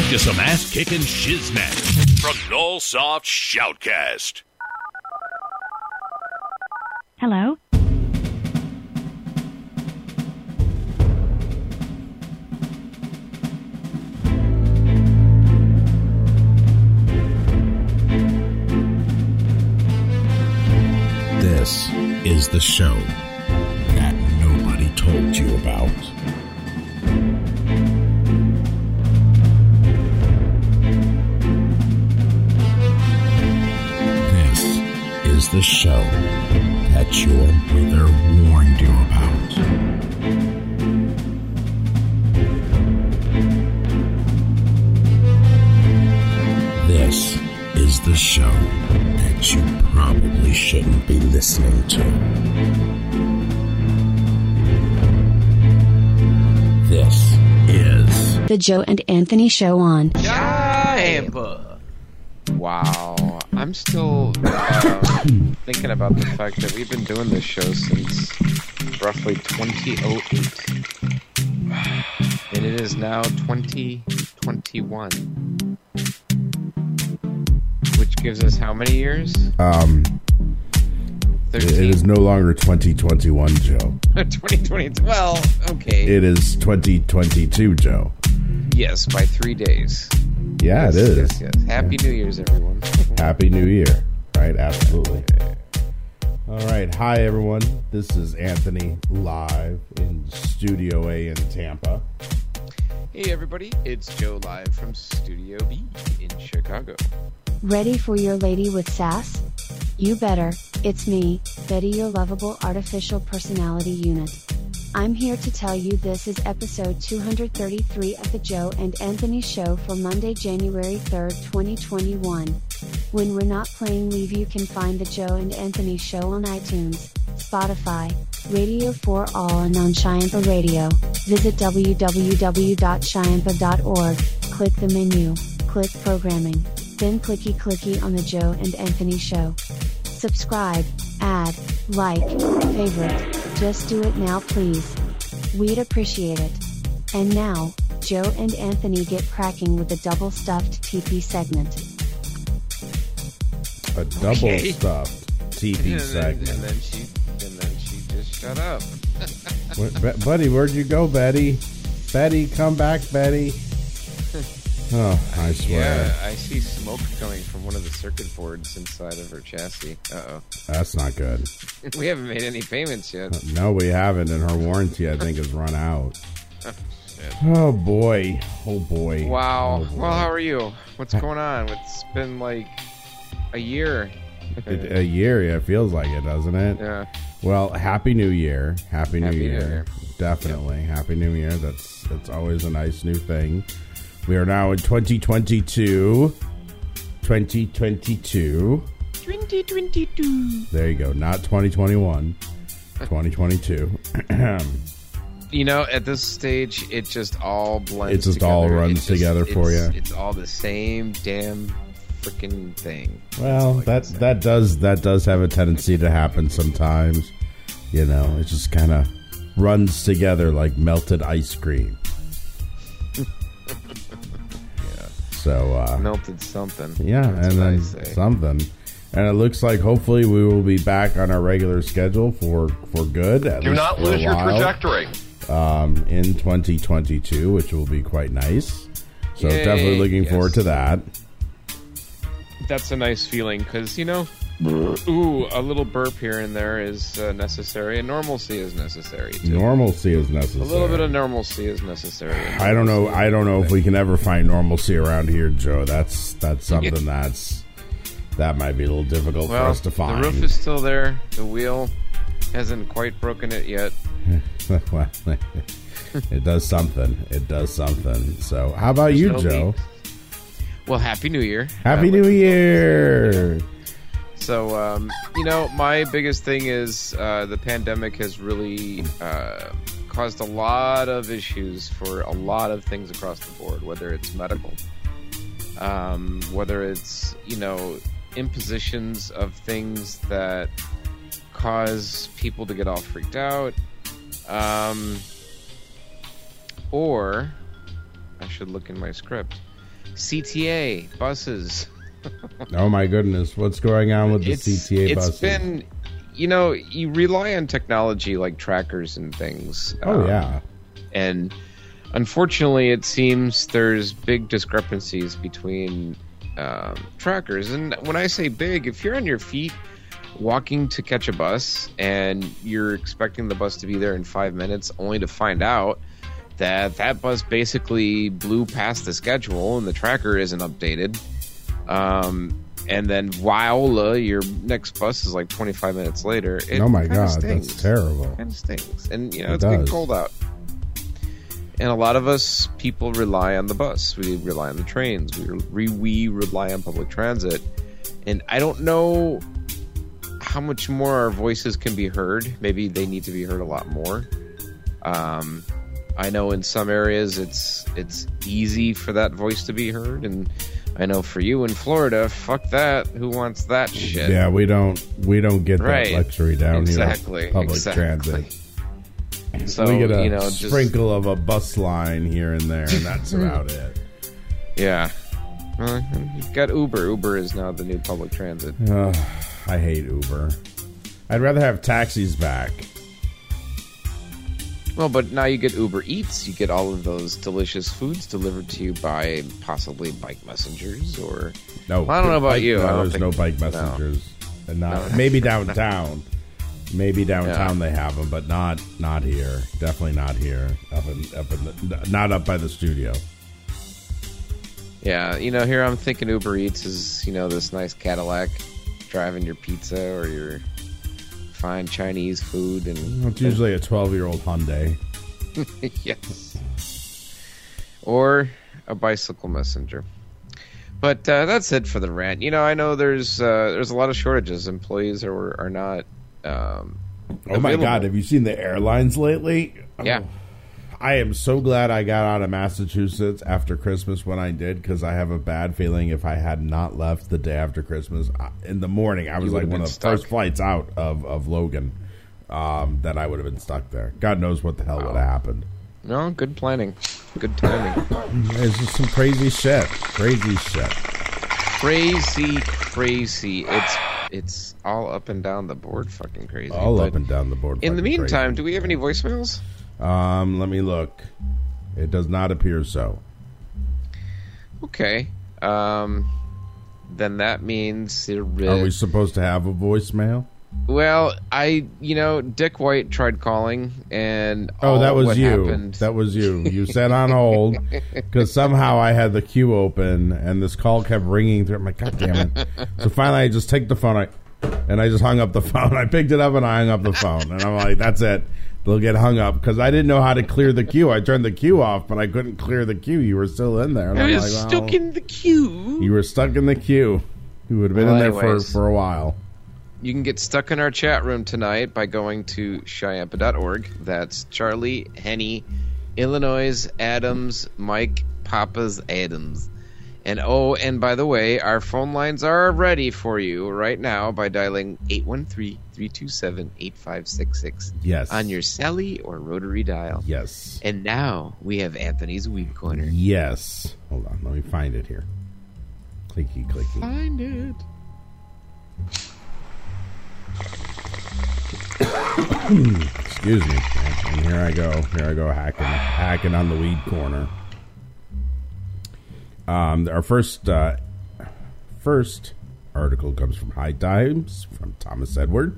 to some ass-kicking shiznit from Nullsoft Shoutcast. Hello? This is the show that nobody told you about. This is the show that your mother warned you about. This is the show that you probably shouldn't be listening to. This is The Joe and Anthony Show on. Wow. I'm still thinking about the fact that we've been doing this show since roughly 2008. And it is now 2021. Which gives us how many years? 13. It is no longer 2021, Joe. 2022. Well, okay. It is 2022, Joe. Yes, by 3 days. Yeah, Yes, it is. Yes. Happy New Year's, everyone. Happy New Year. Right, absolutely. All right. Hi, everyone. This is Anthony live in Studio A in Tampa. Hey, everybody. It's Joe live from Studio B in Chicago. Ready for your lady with sass? You better. It's me, Betty, your lovable artificial personality unit. I'm here to tell you this is episode 233 of the Joe and Anthony Show for Monday, January 3rd, 2021. When we're not playing Leave, you can find the Joe and Anthony Show on iTunes, Spotify, Radio for All, and on Shiampa Radio. Visit www.shiampa.org, click the menu, click Programming, then clicky on the Joe and Anthony Show. Subscribe, add, like, favorite. Just do it now, please. We'd appreciate it. And now, Joe and Anthony get cracking with the double stuffed TP segment. A double stuffed TP segment. And then she just shut up. Buddy, where'd you go, Betty? Betty, come back, Betty. Oh, I swear. Yeah, I see smoke coming from one of the circuit boards inside of her chassis. Uh-oh. That's not good. We haven't made any payments yet. No, we haven't, and her warranty, I think, has run out. Shit. Oh, boy. Oh, boy. Wow. Oh, boy. Well, how are you? What's going on? It's been like a year. A year, yeah, it feels like it, doesn't it? Yeah. Well, Happy New Year. Happy New Happy New Year. Year. Definitely. Yep. Happy New Year. That's always a nice new thing. We are now in 2022. 2022. 2022. There you go. Not 2021. 2022. You know, at this stage, it just all blends It just together. all runs together for you. It's all the same damn freaking thing. Well, Like that does have a tendency to happen sometimes. You know, it just kind of runs together like melted ice cream. So melted something. Yeah, That's and what I then say. something. And it looks like hopefully we will be back on our regular schedule for good. Do not lose your trajectory. In 2022, which will be quite nice. So Yay, definitely looking yes. forward to that. That's a nice feeling because, you know, a little burp here and there is necessary, and normalcy is necessary too. Normalcy is necessary. A little bit of normalcy is necessary. I don't know if we can ever find normalcy around here, Joe. That's something that might be a little difficult for us to find. The roof is still there. The wheel hasn't quite broken it yet. Well, it does something. It does something. So, how about you, no Joe? leaks. Well, Happy New Year. Happy New Year! So, you know, my biggest thing is the pandemic has really caused a lot of issues for a lot of things across the board, whether it's medical, whether it's, you know, impositions of things that cause people to get all freaked out, or I should look in my script. CTA buses. Oh my goodness, what's going on with the CTA buses? It's been, you rely on technology like trackers and things. Yeah. And unfortunately, it seems there's big discrepancies between trackers. And when I say big, if you're on your feet walking to catch a bus and you're expecting the bus to be there in 5 minutes, only to find out that bus basically blew past the schedule and the tracker isn't updated. And then while your next bus is like 25 minutes later, it oh my god, stings. That's terrible. It kind of stings. And, it's getting cold out. And a lot of us, people rely on the bus. We rely on the trains. We rely on public transit. And I don't know how much more our voices can be heard. Maybe they need to be heard a lot more. I know in some areas it's easy for that voice to be heard, and I know for you in Florida, fuck that. Who wants that shit? Yeah, we don't get that luxury down here. Public transit. So we get a sprinkle of a bus line here and there, and that's about it. Yeah. You've got Uber. Uber is now the new public transit. I hate Uber. I'd rather have taxis back. Well, but now you get Uber Eats. You get all of those delicious foods delivered to you by possibly bike messengers or... No, well, I don't know about you. No, there's no bike messengers. No. Maybe downtown. Maybe downtown they have them, but not here. Definitely not here. Not up by the studio. Yeah, here I'm thinking Uber Eats is, this nice Cadillac driving your pizza or your fine Chinese food. And it's usually a 12-year-old Hyundai. Yes. Or a bicycle messenger. But that's it for the rant. I know there's a lot of shortages. Employees are not oh my god, have you seen the airlines lately? Yeah. I am so glad I got out of Massachusetts after Christmas when I did, because I have a bad feeling if I had not left the day after Christmas in the morning, I was like one of the first flights out of Logan, that I would have been stuck there. God knows what the hell would have happened. No, good planning. Good timing. It's just some crazy shit. Crazy. It's all up and down the board fucking crazy. All up and down the board. In the meantime, do we have any voicemails? Let me look. It does not appear so. Okay. Then that means... Are we supposed to have a voicemail? Well, Dick White tried calling, and that was you. That was you. You said on hold, because somehow I had the queue open, and this call kept ringing through. I'm like, God damn it. So finally, I just take the phone, and I just hung up the phone. I picked it up, and I hung up the phone. And I'm like, that's it. They'll get hung up, because I didn't know how to clear the queue. I turned the queue off, but I couldn't clear the queue. You were still in there. And I was stuck in the queue. You were stuck in the queue. You would have been in there for a while. You can get stuck in our chat room tonight by going to Chiampa.org. That's Charlie, Henny, Illinois, Adams, Mike, Papa's Adams. And by the way, our phone lines are ready for you right now by dialing 813-327-8566. Yes. On your Sally or rotary dial. Yes. And now we have Anthony's Weed Corner. Yes. Hold on, let me find it here. Clicky. Find it. Excuse me. And here I go hacking on the Weed Corner. Our first article comes from High Times from Thomas Edward.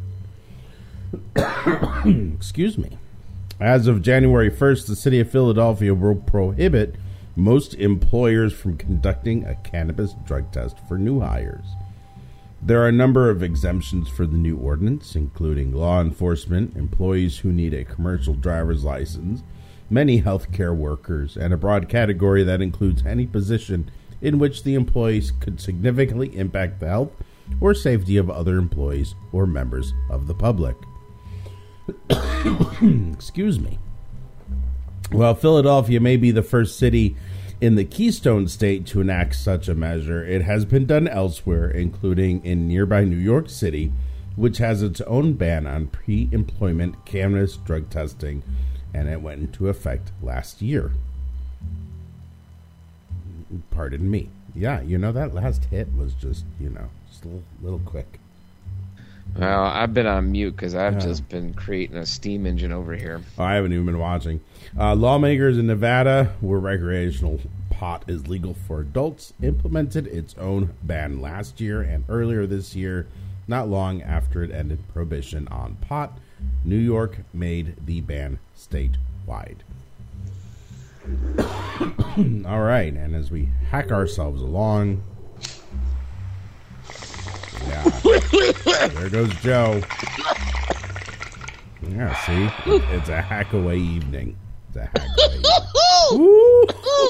Excuse me. As of January 1st, the city of Philadelphia will prohibit most employers from conducting a cannabis drug test for new hires. There are a number of exemptions for the new ordinance, including law enforcement, employees who need a commercial driver's license, many healthcare workers, and a broad category that includes any position in which the employees could significantly impact the health or safety of other employees or members of the public. Excuse me. While Philadelphia may be the first city in the Keystone State to enact such a measure, it has been done elsewhere, including in nearby New York City, which has its own ban on pre-employment cannabis drug testing, and it went into effect last year. Pardon me. Yeah, that last hit was just just a little quick. Well, I've been on mute because I've just been creating a steam engine over here. Oh, I haven't even been watching. Lawmakers in Nevada, where recreational pot is legal for adults, implemented its own ban last year, and earlier this year, not long after it ended prohibition on pot, New York made the ban statewide. All right, and as we hack ourselves along, there goes Joe. Yeah, see, it's a hack away evening. It's a hack away evening.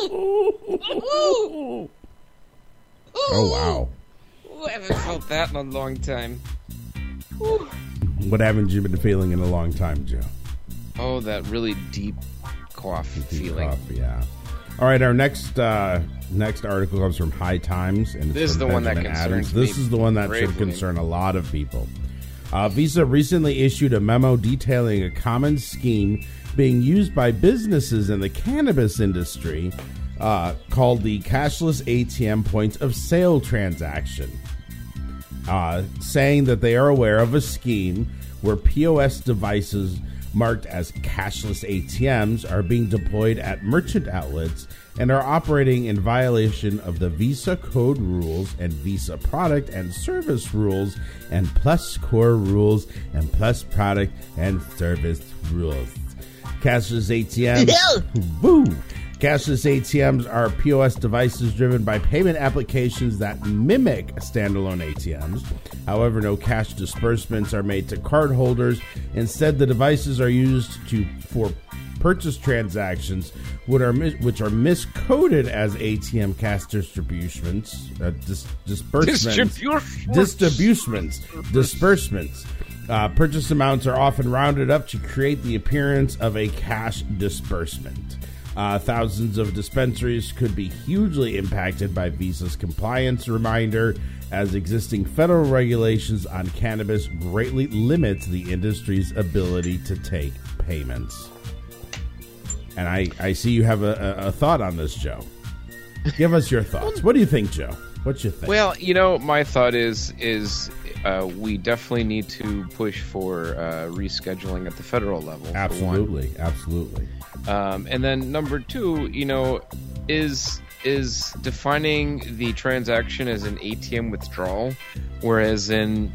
Oh wow! I haven't felt that in a long time. What haven't you been feeling in a long time, Joe? Oh, that really deep cough feeling. Cough, yeah. All right, our next article comes from High Times, and this is the one that concerns me. This is the one that should concern a lot of people. Visa recently issued a memo detailing a common scheme being used by businesses in the cannabis industry called the cashless ATM point of sale transaction, saying that they are aware of a scheme where POS devices marked as cashless ATMs are being deployed at merchant outlets and are operating in violation of the Visa code rules and Visa product and service rules and Plus core rules and Plus product and service rules. Cashless ATMs, woo! Cashless ATMs are POS devices driven by payment applications that mimic standalone ATMs. However, no cash disbursements are made to cardholders. Instead, the devices are used for purchase transactions, which are miscoded as ATM cash disbursements. Purchase amounts are often rounded up to create the appearance of a cash disbursement. Thousands of dispensaries could be hugely impacted by Visa's compliance reminder, as existing federal regulations on cannabis greatly limits the industry's ability to take payments. And I see you have a thought on this, Joe. Give us your thoughts. What do you think, Joe? What you think? Well, my thought is we definitely need to push for rescheduling at the federal level. Absolutely. And then number two, is defining the transaction as an ATM withdrawal, whereas in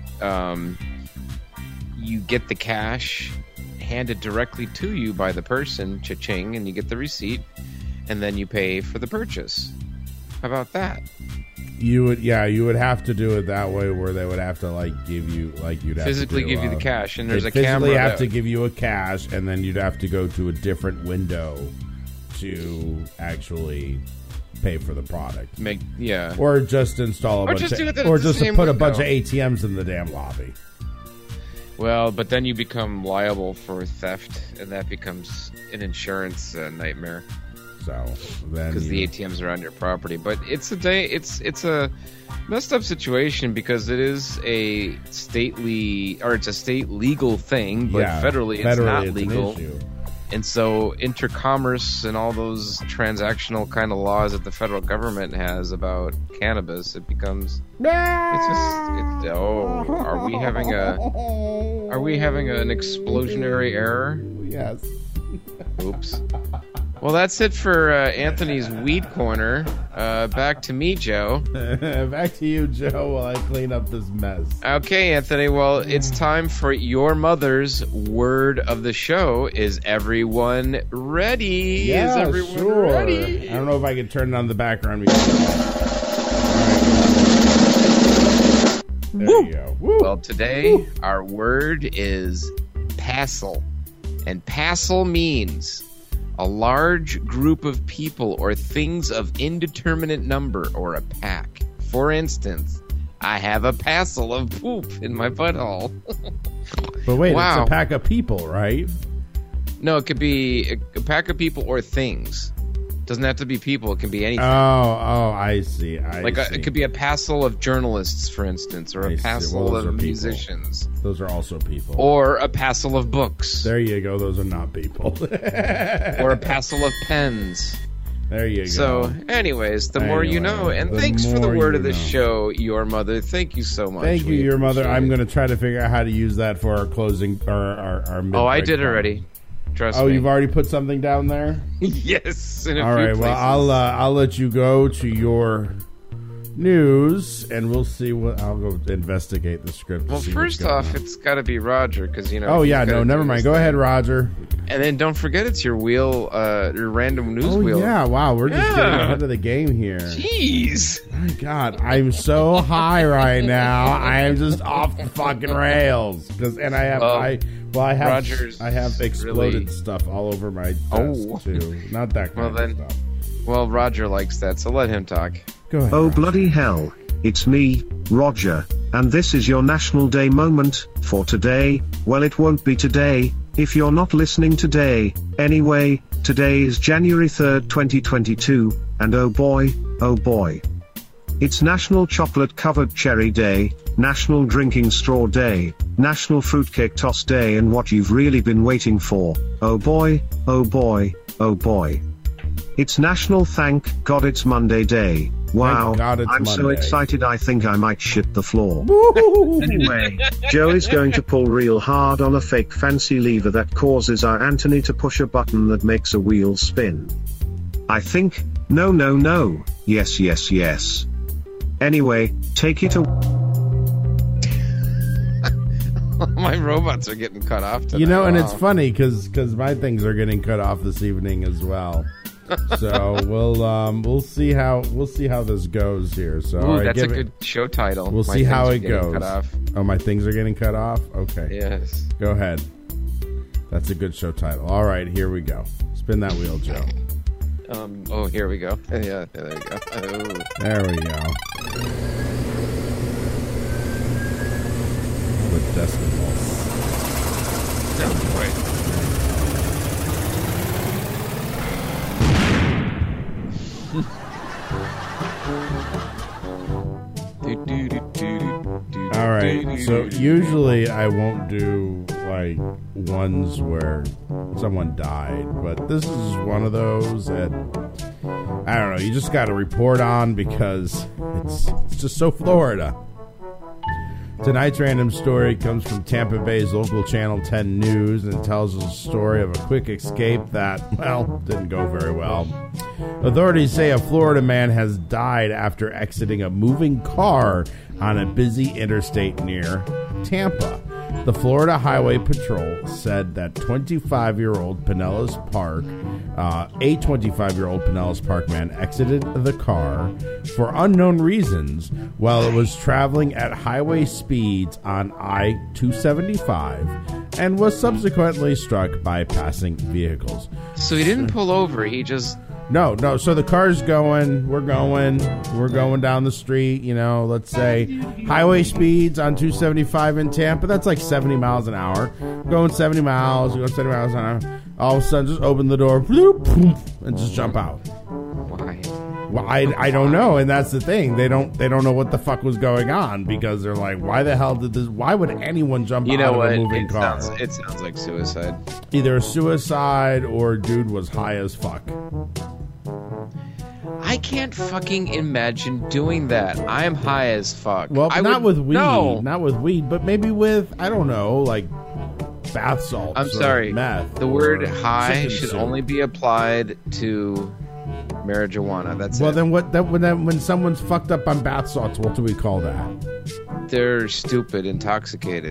you get the cash handed directly to you by the person, cha-ching, and you get the receipt, and then you pay for the purchase. How about that? You would have to do it that way, where they would have to give you you'd physically have to give you the cash, and there's a camera. Physically have that... to give you a cash, and then you'd have to go to a different window to actually pay for the product. Or just install a bunch of ATMs in the damn lobby. Well, but then you become liable for theft, and that becomes an insurance nightmare. So then, because the ATMs are on your property, but it's a messed up situation because it is a state legal thing, but federally it's not legal. And so intercommerce and all those transactional kind of laws that the federal government has about cannabis, it becomes are we having an explosionary error? Yes. Oops. Well, that's it for Anthony's Weed Corner. Back to me, Joe. Back to you, Joe, while I clean up this mess. Okay, Anthony. Well, it's time for your mother's word of the show. Is everyone ready? Yeah, is everyone sure. ready? I don't know if I can turn on the background music. There you go. Woo. Well, today our word is passel. And passel means a large group of people or things of indeterminate number, or a pack. For instance, I have a passel of poop in my butthole. But wait, It's a pack of people, right? No, it could be a pack of people or things. Doesn't have to be people. It can be anything. Oh, I see. It could be a passel of journalists, for instance, or a passel of musicians. Those are also people. Or a passel of books. There you go. Those are not people. Or a passel of pens. There you go. So, anyways, the more you know. And thanks for the word of the show, Your Mother. Thank you so much. Thank you, Your Mother. I'm going to try to figure out how to use that for our closing, our mid-break. Oh, I did already. Trust me. Oh, you've already put something down there? Yes. In a All few right. places. Well, I'll let you go to your news, and we'll see what. I'll go investigate the script. Well, first off, it's got to be Roger, because you know. Oh yeah, no, never mind. Go ahead, Roger. And then don't forget, it's your wheel, your random news wheel. Yeah, wow, we're just getting ahead of the game here. Jeez. My God, I'm so high right now. I am just off the fucking rails. I have exploded really stuff all over my desk too. Not that kind of stuff. Well, Roger likes that, so let him talk. Go ahead. Oh bloody hell! It's me, Roger, and this is your National Day moment for today. Well, it won't be today if you're not listening today. Anyway, today is January 3rd, 2022, and oh boy, it's National Chocolate Covered Cherry Day, National Drinking Straw Day, National Fruitcake Toss Day, and what you've really been waiting for. Oh boy, it's National Thank God It's Monday Day. Wow, I'm so excited I think I might shit the floor. Anyway, Joe is going to pull real hard on a fake fancy lever that causes our Anthony to push a button that makes a wheel spin. I think, no, yes. Anyway, take it away. My robots are getting cut off tonight. You know, and it's funny because my things are getting cut off this evening as well. So we'll see how this goes here. So ooh, that's a good show title. We'll see how it goes. Cut off. Oh, my things are getting cut off. Okay. Yes. Go ahead. That's a good show title. All right, here we go. Spin that wheel, Joe. Oh, here we go. Yeah, there we go. Oh. There we go. The decimals. Oh, wait. All right, so usually I won't do like ones where someone died, but this is one of those that I don't know, you just got to report on because it's just so Florida. Tonight's random story comes from Tampa Bay's local Channel 10 News, and it tells us a story of a quick escape that, well, didn't go very well. Authorities say a Florida man has died after exiting a moving car on a busy interstate near Tampa. The Florida Highway Patrol said that 25-year-old Pinellas Park man exited the car for unknown reasons while it was traveling at highway speeds on I-275 and was subsequently struck by passing vehicles. So he didn't pull over, he just... No. So the car's going, we're going down the street, you know, let's say highway speeds on 275 in Tampa, that's like 70 miles an hour. Going 70 miles an hour. All of a sudden, just open the door, and just jump out. Why? Well, I don't know, and that's the thing. They don't know what the fuck was going on because they're like, why the hell did this? Why would anyone jump out of a moving car? It sounds like suicide. Either a suicide or dude was high as fuck. I can't fucking imagine doing that. I'm high as fuck. Well, not with weed. No. Not with weed, but maybe with, I don't know, like bath salts. I'm sorry. Meth. The word high should only be applied to marijuana. That's well, it. then what? When someone's fucked up on bath salts, what do we call that? They're stupid, intoxicated.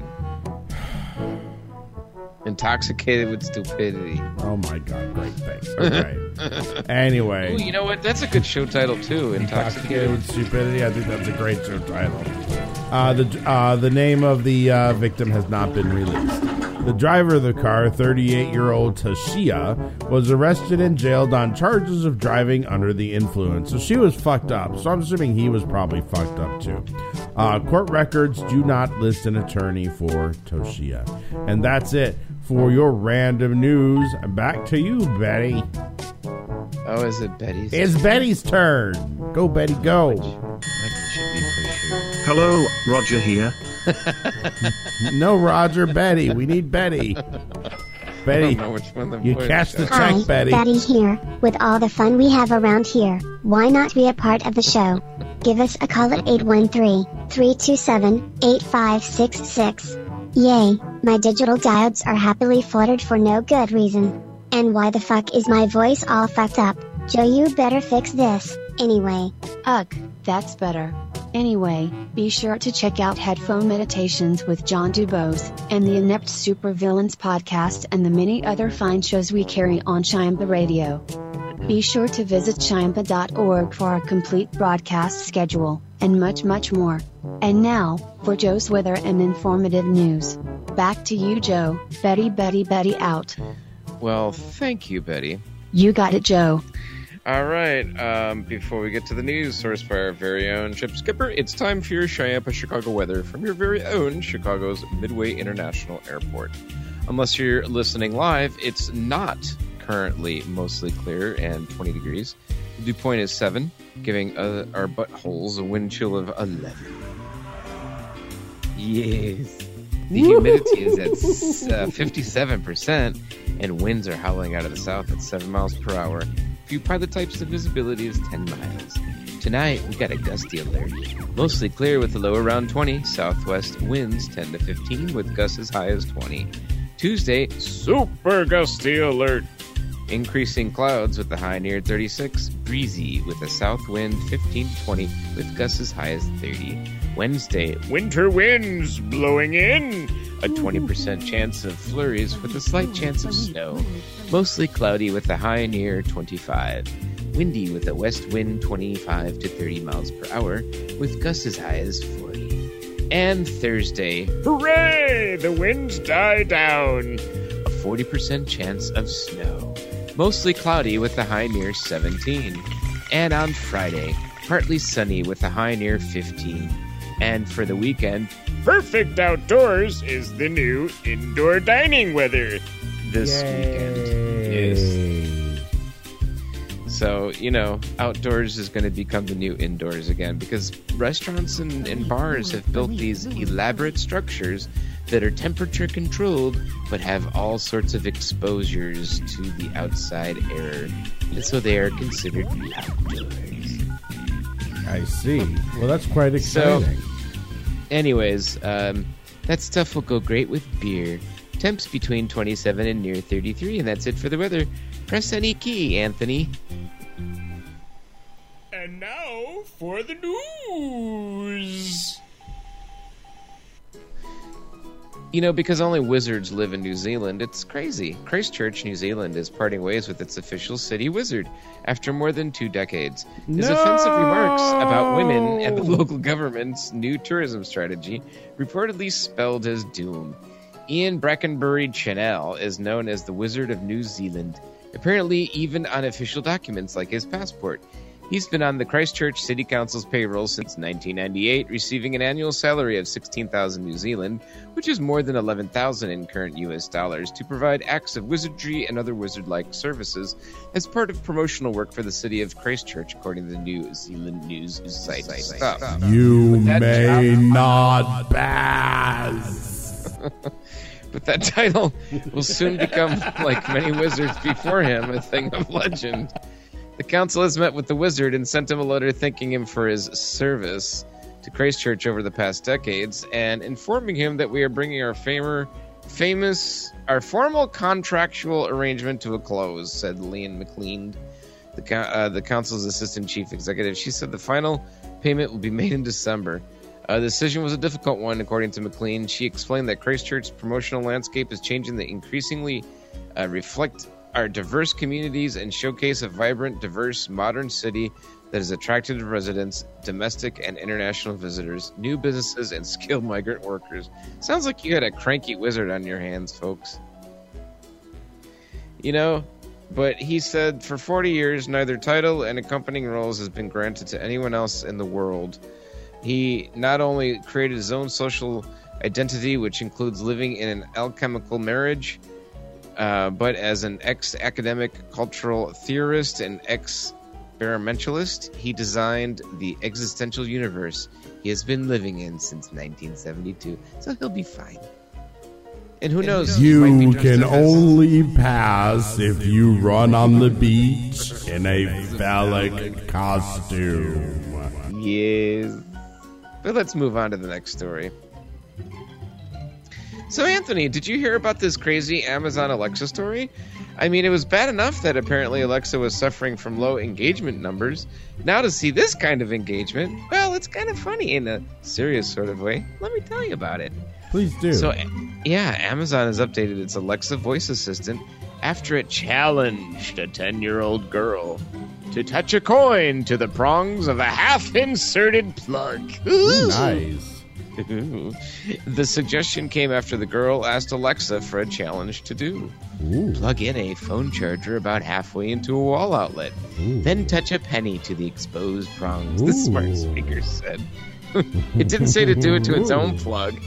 Intoxicated with stupidity. Oh my god, great, thanks. Okay. Anyway. Ooh, you know what? That's a good show title too. Intoxicated with stupidity. I think that's a great show title. The name of the victim has not been released. The driver of the car, 38-year-old Tashia, was arrested and jailed on charges of driving under the influence. So she was fucked up. So I'm assuming he was probably fucked up too. Court records do not list an attorney for Tashia. And that's it for your random news. Back to you, Betty. Oh, is it Betty's? It's Betty's turn. Go, Betty, go. Hello, Roger here. No, Roger, Betty. We need Betty. Betty, know which one the you voice cashed the is. check, Hi, Betty. here. With all the fun we have around here, why not be a part of the show? Give us a call at 813-327-8566. Yay, my digital diodes are happily fluttered for no good reason. And why the fuck is my voice all fucked up? Joe, you better fix this. Anyway. Ugh, that's better. Anyway, be sure to check out Headphone Meditations with John Dubose, and the Inept Supervillains podcast and the many other fine shows we carry on Chiampa Radio. Be sure to visit chiampa.org for our complete broadcast schedule, and much, much more. And now, for Joe's weather and informative news. Back to you, Joe. Betty out. Well, thank you, Betty. You got it, Joe. All right, before we get to the news, sourced by our very own Chip Skipper, it's time for your Chiampa Chicago weather from your very own Chicago's Midway International Airport. Unless you're listening live, it's not currently mostly clear and 20 degrees. The dew point is 7, giving our buttholes a wind chill of 11. Yes. The humidity is at 57%, and winds are howling out of the south at 7 miles per hour. View pilot types, the visibility is 10 miles. Tonight, we got a gusty alert. Mostly clear with a low around 20. Southwest winds 10 to 15 with gusts as high as 20. Tuesday, super gusty alert. Increasing clouds with a high near 36. Breezy with a south wind 15 to 20 with gusts as high as 30. Wednesday, winter winds blowing in. A 20% chance of flurries with a slight chance of snow. Mostly cloudy with a high near 25. Windy with a west wind 25 to 30 miles per hour with gusts as high as 40. And Thursday, hooray! The winds die down. A 40% chance of snow. Mostly cloudy with a high near 17. And on Friday, partly sunny with a high near 15. And for the weekend, perfect outdoors is the new indoor dining weather this weekend. Yes. So, outdoors is going to become the new indoors again, because restaurants and bars have built these elaborate structures that are temperature controlled but have all sorts of exposures to the outside air, and so they are considered outdoors. I see. Well, that's quite exciting. So, anyways, that stuff will go great with beer. Temps between 27 and near 33, and that's it for the weather. Press any key, Anthony. And now for the news. Because only wizards live in New Zealand, it's crazy. Christchurch, New Zealand, is parting ways with its official city wizard after more than 2 decades. His offensive remarks about women and the local government's new tourism strategy reportedly spelled his doom. Ian Brackenbury Chanel is known as the Wizard of New Zealand, apparently even on official documents like his passport. He's been on the Christchurch City Council's payroll since 1998, receiving an annual salary of 16,000 New Zealand, which is more than 11,000 in current US dollars, to provide acts of wizardry and other wizard-like services as part of promotional work for the city of Christchurch, according to the New Zealand news site. You may not pass. But that title will soon become, like many wizards before him, a thing of legend. The council has met with the wizard and sent him a letter thanking him for his service to Christchurch over the past decades and informing him that we are bringing our formal contractual arrangement to a close, said Leanne McLean, the council's assistant chief executive. She said the final payment will be made in December. The decision was a difficult one, according to McLean. She explained that Christchurch's promotional landscape is changing to increasingly reflect our diverse communities and showcase a vibrant, diverse, modern city that is attractive to residents, domestic and international visitors, new businesses, and skilled migrant workers. Sounds like you had a cranky wizard on your hands, folks. But he said, for 40 years, neither title and accompanying roles has been granted to anyone else in the world. He not only created his own social identity, which includes living in an alchemical marriage, but as an ex-academic cultural theorist and experimentalist, he designed the existential universe he has been living in since 1972. So he'll be fine. And who knows? You can only pass if you run on the beach in a phallic costume. Yes. But let's move on to the next story. So, Anthony, did you hear about this crazy Amazon Alexa story? I mean, it was bad enough that apparently Alexa was suffering from low engagement numbers. Now to see this kind of engagement, well, it's kind of funny in a serious sort of way. Let me tell you about it. Please do. So, yeah, Amazon has updated its Alexa voice assistant after it challenged a 10-year-old girl to touch a coin to the prongs of a half-inserted plug. Ooh, nice. The suggestion came after the girl asked Alexa for a challenge to do. Ooh. Plug in a phone charger about halfway into a wall outlet. Ooh. Then touch a penny to the exposed prongs, the Ooh. smart speaker said. It didn't say to do it to its own plug.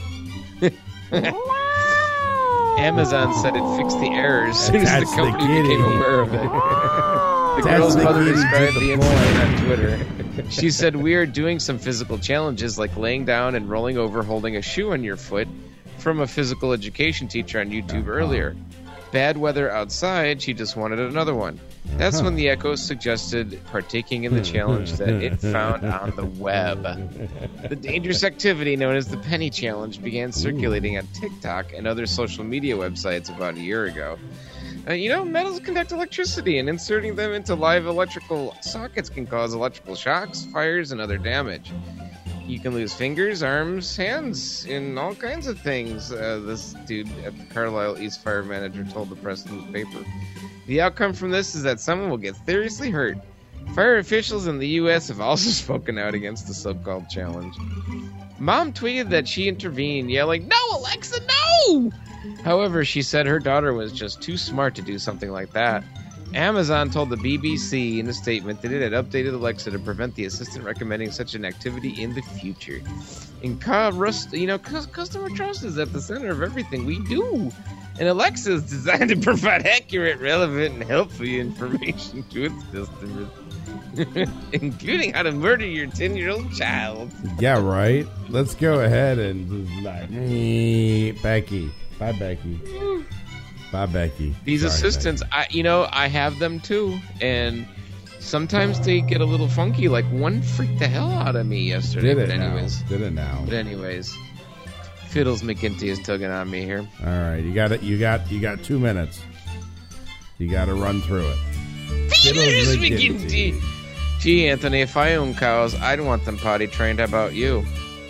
Amazon said it fixed the error as soon as the company became aware of it. The girl's mother described the incident on Twitter. She said, "We are doing some physical challenges like laying down and rolling over holding a shoe on your foot from a physical education teacher on YouTube earlier. Bad weather outside, she just wanted another one. That's when the Echo suggested partaking in the challenge that it found on the web. The dangerous activity known as the Penny Challenge began circulating on TikTok and other social media websites about a year ago. Metals conduct electricity, and inserting them into live electrical sockets can cause electrical shocks, fires, and other damage. You can lose fingers, arms, hands, and all kinds of things, this dude at the Carlisle East Fire Manager told the press newspaper. The outcome from this is that someone will get seriously hurt. Fire officials in the U.S. have also spoken out against the so-called challenge. Mom tweeted that she intervened, yelling, "No, Alexa, no!" However, she said her daughter was just too smart to do something like that. Amazon told the BBC in a statement that it had updated Alexa to prevent the assistant recommending such an activity in the future. And customer trust is at the center of everything we do. And Alexa is designed to provide accurate, relevant, and helpful information to its customers, including how to murder your 10-year-old child. Yeah, right. Let's go ahead and just like, Becky. Bye, Becky. Bye, Becky. These assistants, Becky. I have them too, and sometimes they get a little funky. Like one freaked the hell out of me yesterday. Did it now? But anyways, Fiddles McGinty is tugging on me here. All right, you got it. You got 2 minutes. You got to run through it. Fiddles McGinty. Gee, Anthony, if I owned cows, I'd want them potty trained. How about you?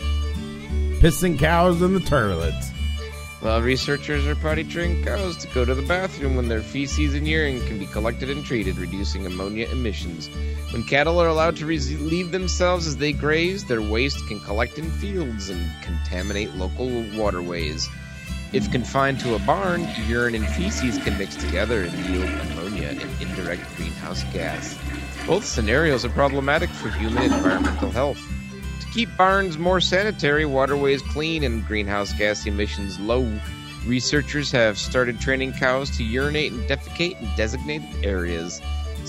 Pissing cows in the toilets. Well, researchers are potty trained cows to go to the bathroom when their feces and urine can be collected and treated, reducing ammonia emissions. When cattle are allowed to relieve themselves as they graze, their waste can collect in fields and contaminate local waterways. If confined to a barn, urine and feces can mix together and yield ammonia, an indirect greenhouse gas. Both scenarios are problematic for human environmental health. To keep barns more sanitary, waterways clean, and greenhouse gas emissions low, researchers have started training cows to urinate and defecate in designated areas.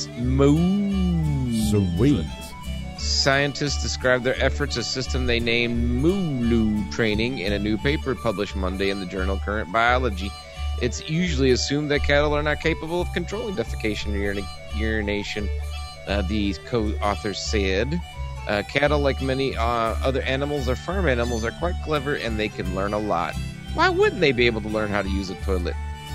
Sweet. Scientists described their efforts as a system they named Mooloo Training in a new paper published Monday in the journal Current Biology. It's usually assumed that cattle are not capable of controlling defecation or urination, the co-authors said. Cattle, like many other animals or farm animals, are quite clever and they can learn a lot. Why wouldn't they be able to learn how to use a toilet?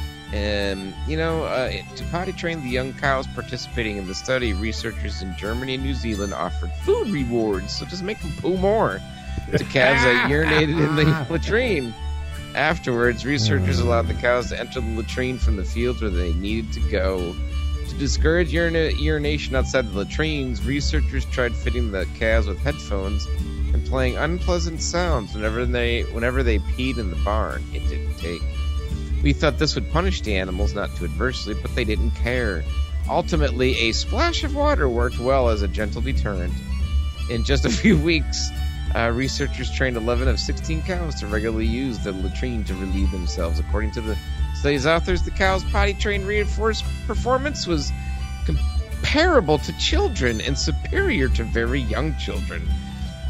To potty train the young cows participating in the study, researchers in Germany and New Zealand offered food rewards, so just make them poo more, to calves that urinated in the latrine. Afterwards, researchers allowed the cows to enter the latrine from the fields where they needed to go. To discourage urination outside the latrines, researchers tried fitting the calves with headphones and playing unpleasant sounds whenever they peed in the barn. It didn't take. We thought this would punish the animals, not too adversely, but they didn't care. Ultimately, a splash of water worked well as a gentle deterrent. In just a few weeks, researchers trained 11 of 16 cows to regularly use the latrine to relieve themselves. According to the study's authors, the cows' potty-trained reinforced performance was comparable to children and superior to very young children.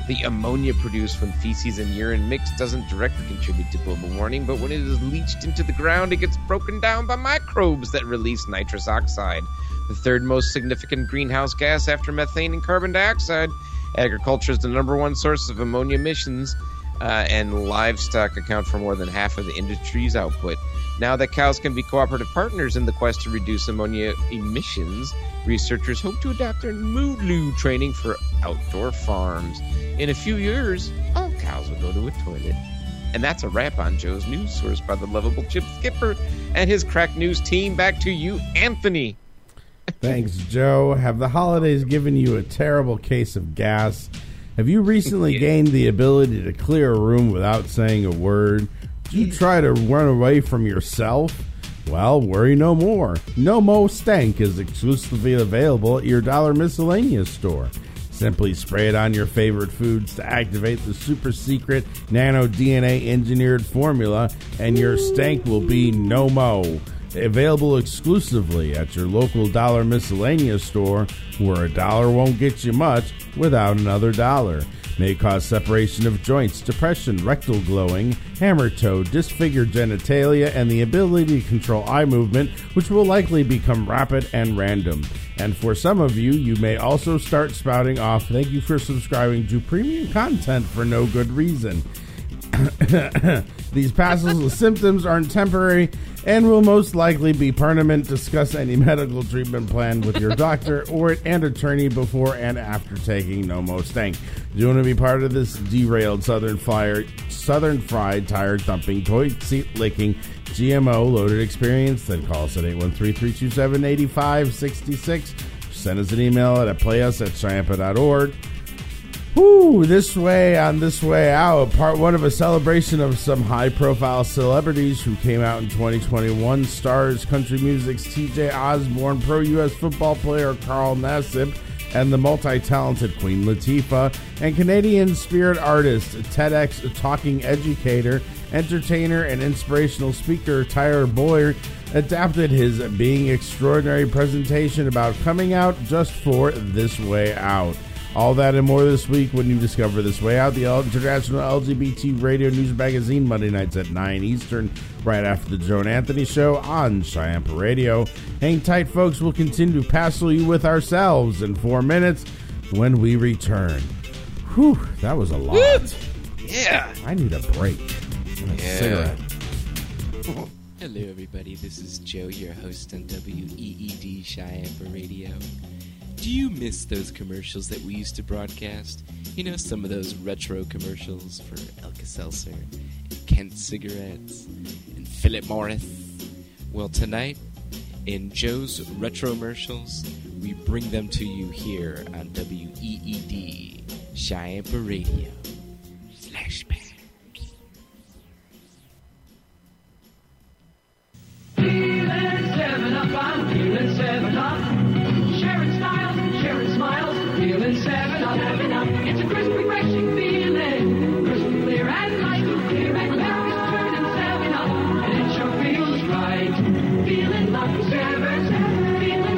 The ammonia produced when feces and urine mix doesn't directly contribute to global warming, but when it is leached into the ground, it gets broken down by microbes that release nitrous oxide, the third most significant greenhouse gas after methane and carbon dioxide. Agriculture is the number one source of ammonia emissions, and livestock account for more than half of the industry's output. Now that cows can be cooperative partners in the quest to reduce ammonia emissions, researchers hope to adopt their Moodloo training for outdoor farms. In a few years, all cows will go to a toilet. And that's a wrap on Joe's news source by the lovable Chip Skipper and his crack news team. Back to you, Anthony. Thanks, Joe. Have the holidays given you a terrible case of gas? Have you recently gained the ability to clear a room without saying a word? Do you try to run away from yourself? Well, worry no more. No Mo Stank is exclusively available at your Dollar Miscellaneous store. Simply spray it on your favorite foods to activate the super secret nano DNA engineered formula, and your stank will be no mo. Available exclusively at your local Dollar Miscellaneous store, where $1 won't get you much without another $1. May cause separation of joints, depression, rectal glowing, hammer toe, disfigured genitalia, and the ability to control eye movement, which will likely become rapid and random. And for some of you, you may also start spouting off, "Thank you for subscribing to premium content for no good reason." These passive symptoms aren't temporary and will most likely be permanent. Discuss any medical treatment plan with your doctor and attorney before and after taking No Mo Stank. Do you want to be part of this derailed Southern Fried, tire thumping, toy seat licking, GMO loaded experience? Then call us at 813-327-8566. Send us an email at playus@chiampa.org. Woo, This Way on This Way Out, part one of a celebration of some high-profile celebrities who came out in 2021. Stars country music's TJ Osborne, pro U.S. football player Carl Nassib, and the multi-talented Queen Latifah, and Canadian spirit artist, TEDx talking educator, entertainer, and inspirational speaker Tyler Boyd adapted his Being Extraordinary presentation about coming out just for This Way Out. All that and more this week when you discover This Way Out, the International LGBT Radio News Magazine, Monday nights at 9 Eastern, right after the Joe and Anthony Show on Chiampa Radio. Hang tight, folks. We'll continue to passel you with ourselves in 4 minutes when we return. Whew, that was a lot. Woo! Yeah. I need a break and a cigarette. Hello, everybody. This is Joe, your host on WEED Chiampa Radio. Do you miss those commercials that we used to broadcast? You know, some of those retro commercials for Alka-Seltzer, and Kent cigarettes, and Philip Morris. Well, tonight, in Joe's Retro-mercials, we bring them to you here on WEED Chiampa Radio. Flashback. Feeling 7-Up, I'm feeling 7-Up. Sharing styles, sharing smiles, feeling 7-Up. It's a crisp, refreshing feeling, crystal clear and light, clear and memories turning 7-Up, and it sure feels right. Feeling like 7, feeling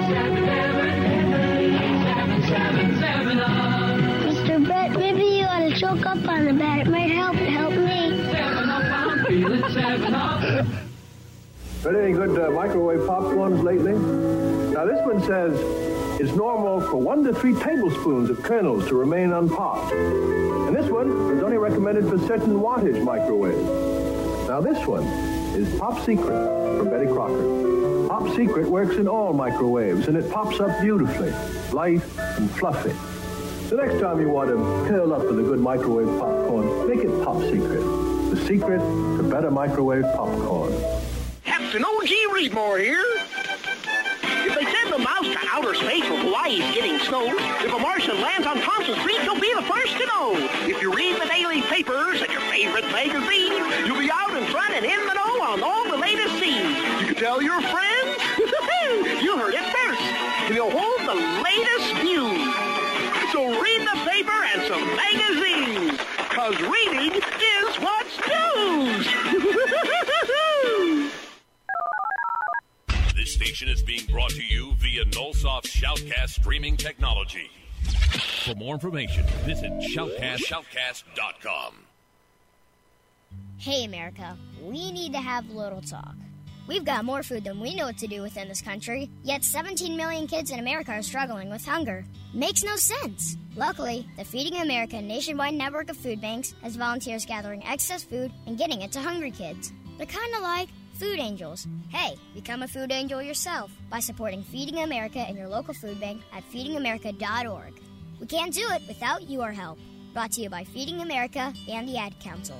7-Up. Mr. Brett, maybe you ought to choke up on the bat. It might help me. 7-Up, I'm feeling 7-Up. Had any good microwave popcorns lately? Now this one says it's normal for 1 to 3 tablespoons of kernels to remain unpopped. And this one is only recommended for certain wattage microwaves. Now this one is Pop Secret from Betty Crocker. Pop Secret works in all microwaves and it pops up beautifully, light and fluffy. The next time you want to curl up with a good microwave popcorn, make it Pop Secret. The secret to better microwave popcorn. Captain O.G. Reedmore here. If they send a mouse to outer space where Hawaii's getting snow, if a Martian lands on Thompson Street, you'll be the first to know. If you read the daily papers and your favorite magazine, you'll be out in front and in the know on all the latest scenes. You can tell your friends. You heard it first. And you'll hold the latest news. So read the paper and some magazines, 'cause reading is what's news. This station is being brought to you via Nullsoft Shoutcast streaming technology. For more information, visit shoutcast.com. Hey, America, we need to have a little talk. We've got more food than we know what to do with in this country, yet 17 million kids in America are struggling with hunger. Makes no sense. Luckily, the Feeding America nationwide network of food banks has volunteers gathering excess food and getting it to hungry kids. They're kind of like food angels. Hey, become a food angel yourself by supporting Feeding America in your local food bank at feedingamerica.org. We can't do it without your help. Brought to you by Feeding America and the Ad Council.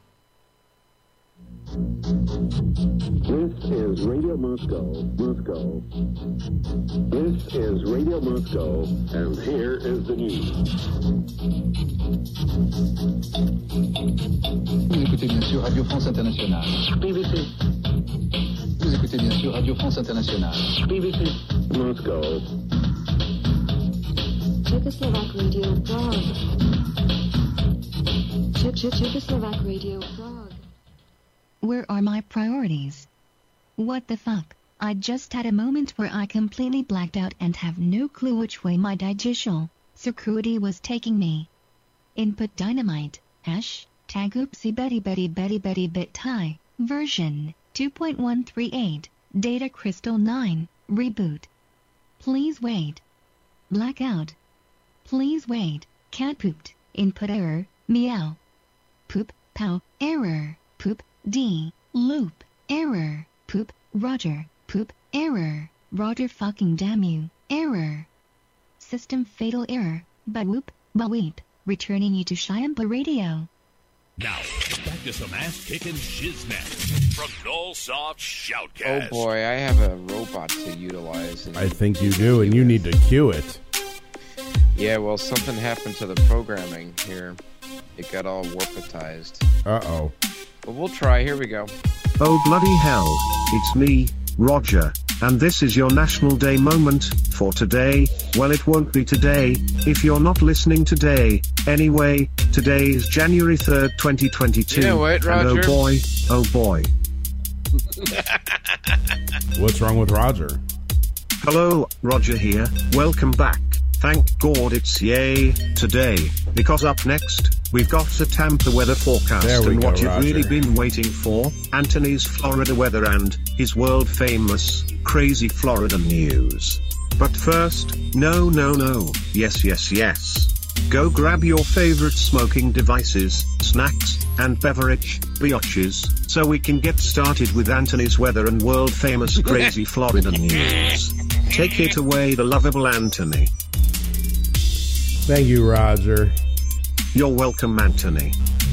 This is Radio Moscow, Moscow. This is Radio Moscow, and here is the news. Vous écoutez bien sûr Radio France Internationale. BBC. Vous écoutez bien sûr Radio France Internationale. BBC. Moscow. Czechoslovak Radio Prague. Czechoslovak Radio Prague. Where are my priorities? What the fuck? I just had a moment where I completely blacked out and have no clue which way my digital security was taking me. Input Dynamite, hashtag oopsie betty betty betty betty bit high, version 2.138, Data Crystal 9, reboot. Please wait. Blackout. Please wait, cat pooped, input error, meow. Poop, pow, error, poop, D, loop, error, poop, Roger, poop, error, Roger fucking damn you, error. System fatal error, ba-whoop, ba-weep, returning you to Shiampa Radio. Now, back to some ass-kicking shiznit from Nullsoft Shoutcast. Oh boy, I have a robot to utilize. I think you do, and you need to cue it. Yeah, well, something happened to the programming here. It got all warpatized. Uh-oh. But we'll try. Here we go. Oh bloody hell, it's me, Roger, and this is your National Day moment, for today. Well, it won't be today, if you're not listening today. Anyway, today is January 3rd, 2022. You know what, Roger? And oh boy. What's wrong with Roger? Hello, Roger here, welcome back. Thank God it's yay today, because up next, we've got the Tampa weather forecast and what you've really been waiting for, Anthony's Florida weather and his world-famous, crazy Florida news. But first, no, yes. Go grab your favorite smoking devices, snacks, and beverage, biatches, so we can get started with Anthony's weather and world-famous crazy Florida news. Take it away, the lovable Anthony. Thank you, Roger. You're welcome, Anthony.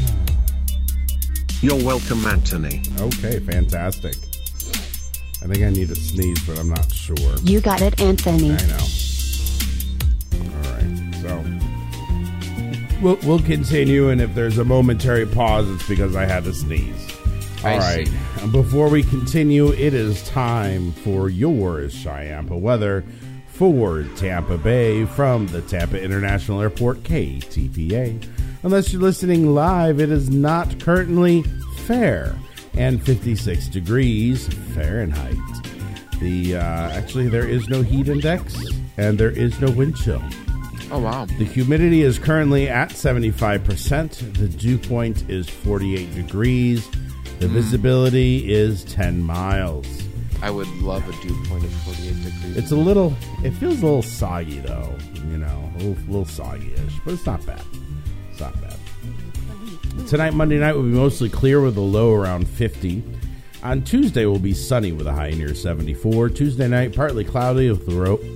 You're welcome, Anthony. Okay, fantastic. I think I need to sneeze, but I'm not sure. You got it, Anthony. I know. All right, so we'll continue, and if there's a momentary pause, it's because I had to sneeze. All right. And before we continue, it is time for your Shiampa weather for Tampa Bay from the Tampa International Airport, KTPA. Unless you're listening live, it is not currently fair and 56 degrees Fahrenheit. Actually, there is no heat index and there is no wind chill. Oh, wow. The humidity is currently at 75%. The dew point is 48 degrees. The visibility is 10 miles. I would love a dew point of 48 degrees. It feels a little soggy, though. You know, a little soggy-ish, but it's not bad. It's not bad. Tonight, Monday night, will be mostly clear with a low around 50. On Tuesday, will be sunny with a high near 74. Tuesday night, partly cloudy with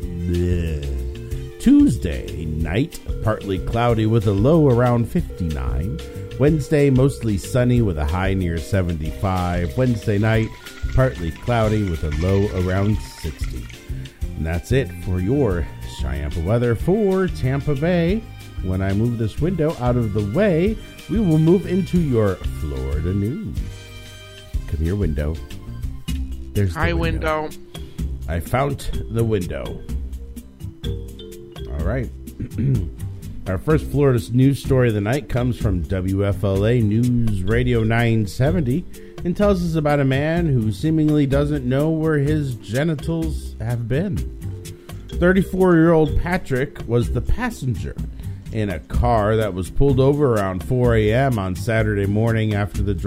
Tuesday night, partly cloudy with a low around 59. Wednesday, mostly sunny with a high near 75. Wednesday night, partly cloudy with a low around 60. And that's it for your Shiampa weather for Tampa Bay. When I move this window out of the way, we will move into your Florida news. Come here, window. There's the window. I found the window. All right. Our first Florida news story of the night comes from WFLA News Radio 970 and tells us about a man who seemingly doesn't know where his genitals have been. 34-year-old Patrick was the passenger in a car that was pulled over around 4 a.m. on Saturday morning after the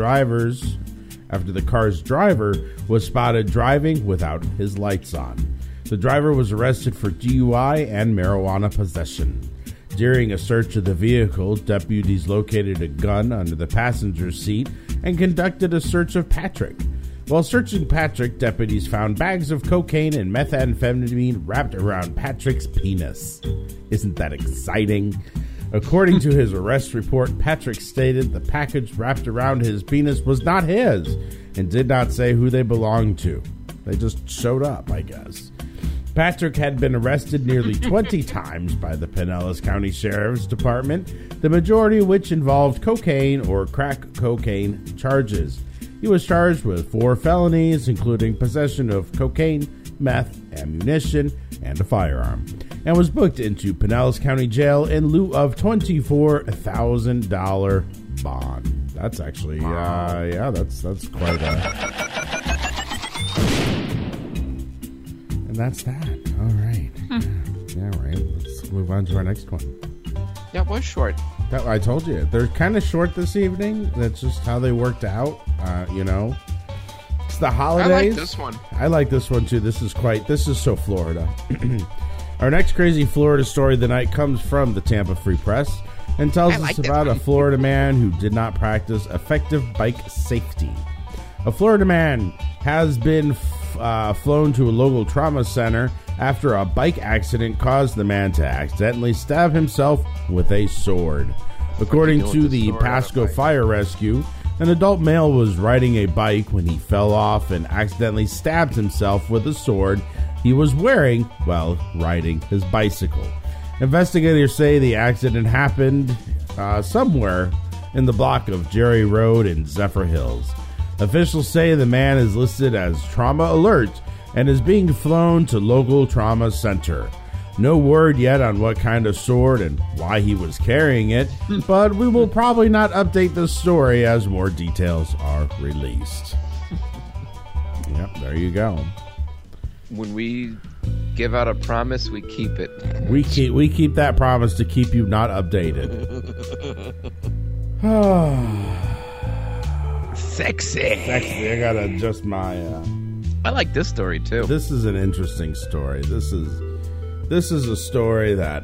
car's driver was spotted driving without his lights on. The driver was arrested for DUI and marijuana possession. During a search of the vehicle, deputies located a gun under the passenger seat and conducted a search of Patrick. While searching Patrick, deputies found bags of cocaine and methamphetamine wrapped around Patrick's penis. Isn't that exciting? According to his arrest report, Patrick stated the package wrapped around his penis was not his and did not say who they belonged to. They just showed up, I guess. Patrick had been arrested nearly 20 times by the Pinellas County Sheriff's Department, the majority of which involved cocaine or crack cocaine charges. He was charged with 4 felonies, including possession of cocaine, meth, ammunition, and a firearm, and was booked into Pinellas County Jail in lieu of $24,000 bond. That's actually, that's quite a... And that's that. All right. Yeah, right. Let's move on to our next one. Yeah, it was short. I told you. They're kind of short this evening. That's just how they worked out. It's the holidays. I like this one. I like this one, too. This is so Florida. Our next crazy Florida story of the night comes from the Tampa Free Press and tells us about a Florida man who did not practice effective bike safety. A Florida man has been flown to a local trauma center after a bike accident caused the man to accidentally stab himself with a sword. According to the Pasco Fire Rescue, an adult male was riding a bike when he fell off and accidentally stabbed himself with a sword he was wearing while riding his bicycle. Investigators say the accident happened somewhere in the block of Jerry Road in Zephyr Hills. Officials say the man is listed as trauma alert and is being flown to local trauma center. No word yet on what kind of sword and why he was carrying it, but we will probably not update this story as more details are released. Yep, there you go. When we give out a promise, we keep it. We keep that promise to keep you not updated. Sexy. I gotta adjust my... I like this story, too. This is an interesting story. This is a story that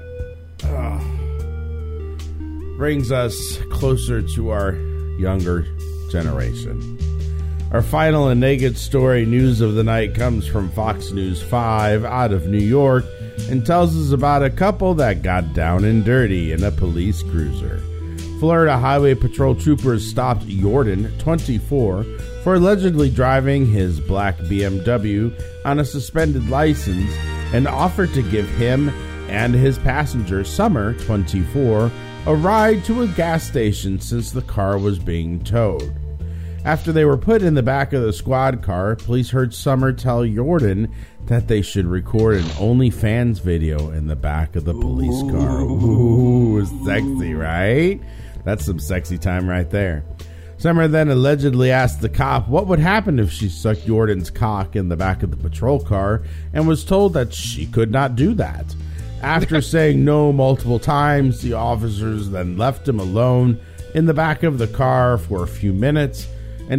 brings us closer to our younger generation. Our final and naked story news of the night comes from Fox News 5 out of New York and tells us about a couple that got down and dirty in a police cruiser. Florida Highway Patrol troopers stopped Jordan, 24, for allegedly driving his black BMW on a suspended license and offered to give him and his passenger, Summer, 24, a ride to a gas station since the car was being towed. After they were put in the back of the squad car, police heard Summer tell Jordan that they should record an OnlyFans video in the back of the police car. Ooh, sexy, right? That's some sexy time right there. Summer then allegedly asked the cop what would happen if she sucked Jordan's cock in the back of the patrol car and was told that she could not do that. After saying no multiple times, the officers then left him alone in the back of the car for a few minutes and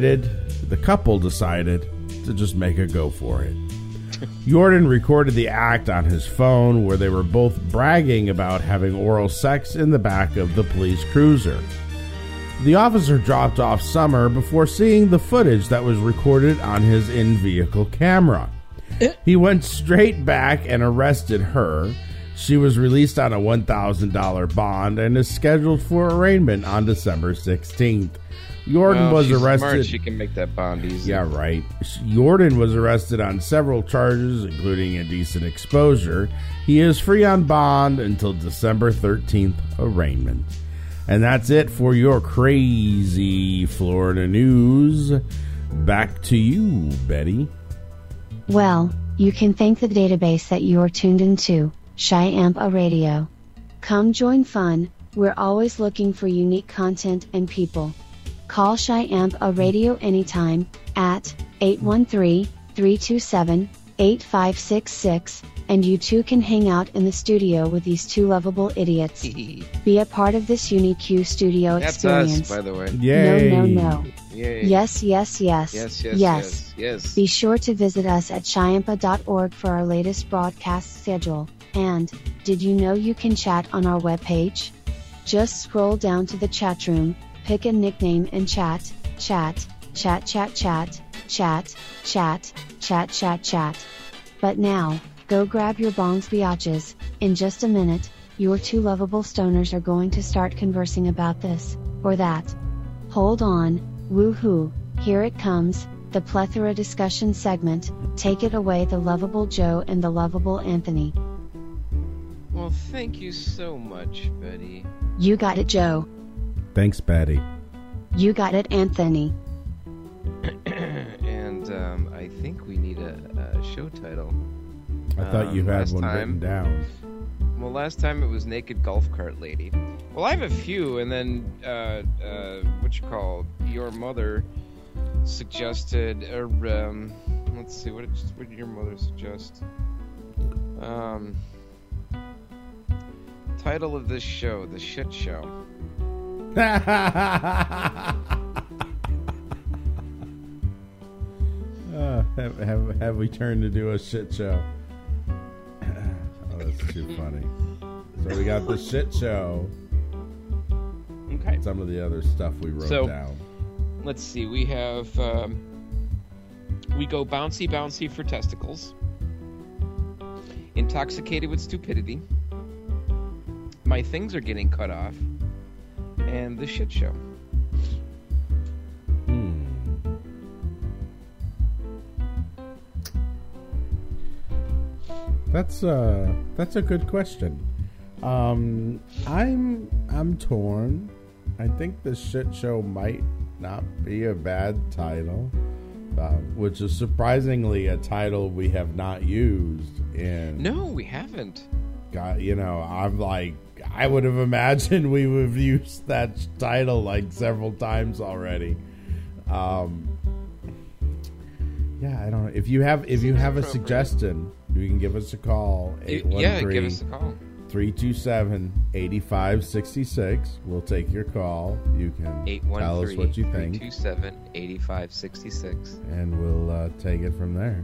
the couple decided to just make a go for it. Jordan recorded the act on his phone where they were both bragging about having oral sex in the back of the police cruiser. The officer dropped off Summer before seeing the footage that was recorded on his in-vehicle camera. He went straight back and arrested her. She was released on a $1,000 bond and is scheduled for arraignment on December 16th. Jordan was arrested. Smart. She can make that bond easy. Yeah, right. Jordan was arrested on several charges, including indecent exposure. He is free on bond until December 13th arraignment. And that's it for your crazy Florida news. Back to you, Betty. Well, you can thank the database that you're tuned into, Shyampa Radio. Come join fun, we're always looking for unique content and people. Call Shyampa Radio anytime at 813-327-8566 And you too can hang out in the studio with these two lovable idiots. Be a part of this unique Q studio That's experience. us, by the way. Yay. No. Yay. Yes. Yes. Be sure to visit us at Shyampa.org for our latest broadcast schedule. And, did you know you can chat on our webpage? Just scroll down to the chat room, pick a nickname and chat. But now, go grab your bongs biatches. In just a minute, your two lovable stoners are going to start conversing about this, or that. Hold on, woohoo, here it comes, the plethora discussion segment. Take it away, the lovable Joe and the lovable Anthony. Well, thank you so much, Betty. You got it, Joe. Thanks, Betty. You got it, Anthony. And I think we need a show title. I thought you had one written down. Well, last time it was Naked Golf Cart Lady. Well, I have a few, and then your mother suggested. Let's see, what did your mother suggest? Title of this show: The Shit Show. Have we turned to do a shit show? Oh, that's too funny. So we got the shit show. Okay. Some of the other stuff we wrote down. Let's see. We have we go bouncy for testicles. Intoxicated with stupidity. My things are getting cut off. And the shit show. That's a good question. I'm torn. I think the shit show might not be a bad title, which is surprisingly a title we have not used in. No, we haven't. I'm like, I would have imagined we would have used that title like several times already. Yeah, I don't know. If you have a suggestion, you can give us a call. 813, yeah, give us a call. 327-8566. We'll take your call. You can tell us what you think. 813-327-8566. And we'll take it from there.